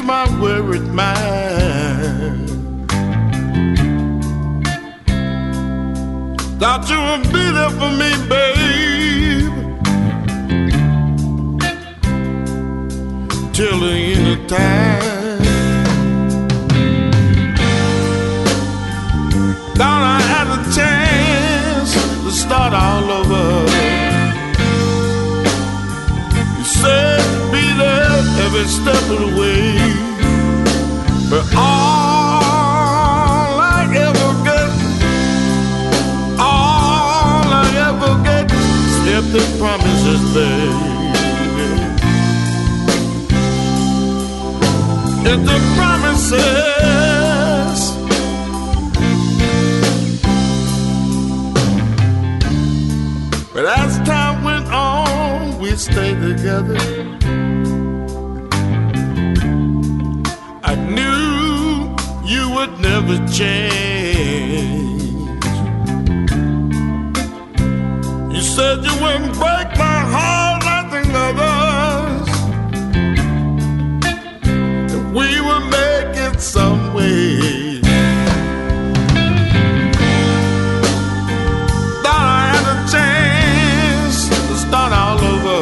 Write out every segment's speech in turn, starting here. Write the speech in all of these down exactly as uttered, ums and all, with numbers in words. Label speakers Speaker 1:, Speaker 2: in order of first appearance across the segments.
Speaker 1: my worried mind. Thought you would be there for me, babe, till the end of time. Thought I had a chance to start all over. You said you'd be there every step of the way, but all I ever get, all I ever get is empty promises, baby. Empty promises. But as time went on, we stayed together. I knew you would never change. You said you wouldn't break my heart like the others, that we would make it some way. Thought I had a chance to start all over.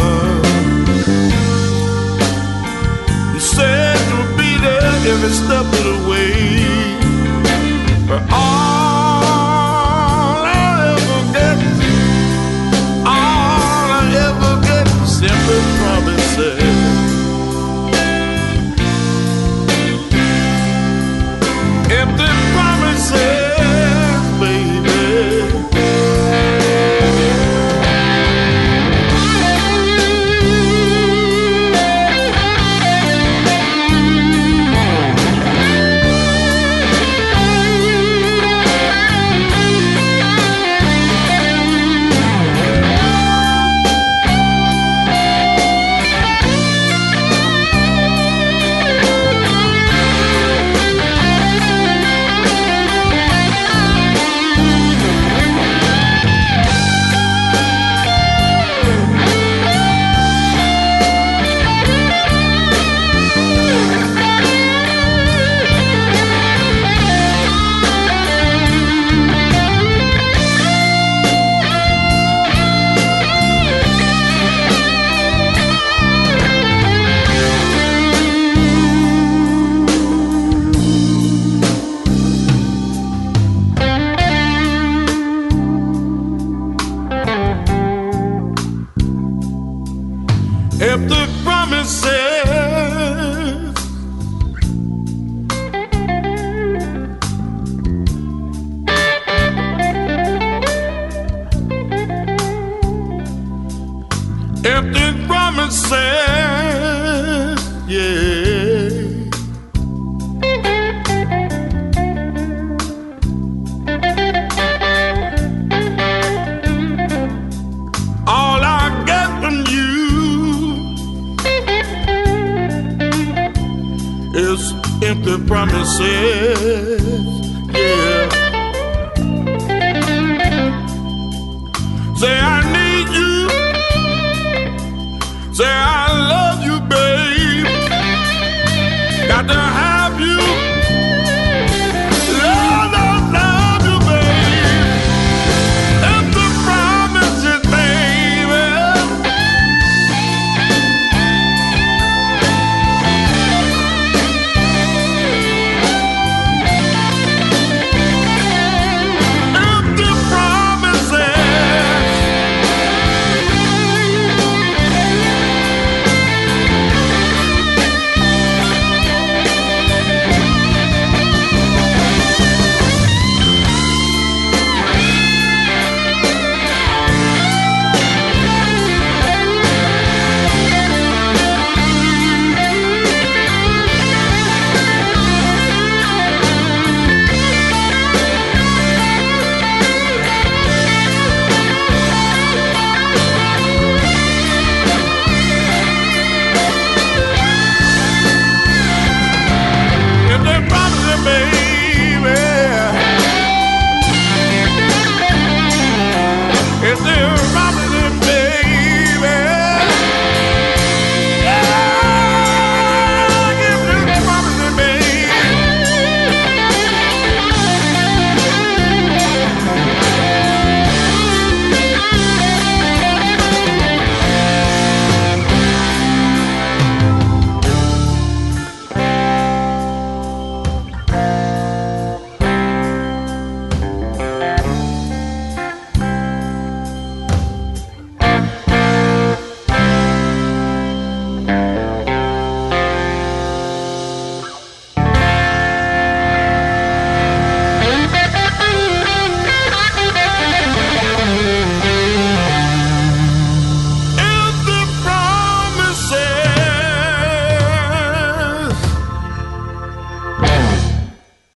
Speaker 1: You said you would be there every step of the way, but all I ever get, all I ever get is simply promises. Empty promises, baby. Empty promises. Empty promises, yeah. All I get from you is empty promises.